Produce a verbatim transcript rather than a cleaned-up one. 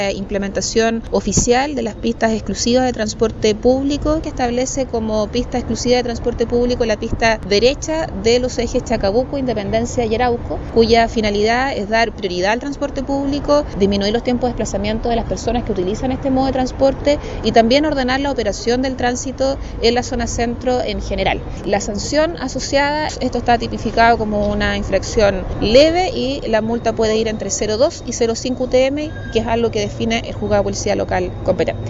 La implementación oficial de las pistas exclusivas de transporte público, que establece como pista exclusiva de transporte público la pista derecha de los ejes Chacabuco, Independencia y Arauco, cuya finalidad es dar prioridad al transporte público, disminuir los tiempos de desplazamiento de las personas que utilizan este modo de transporte y también ordenar la operación del tránsito en la zona centro en general. La sanción asociada, esto está tipificado como una infracción leve y la multa puede ir entre cero coma dos y cero coma cinco U T M, que es algo que define el juzgado de policía local competente.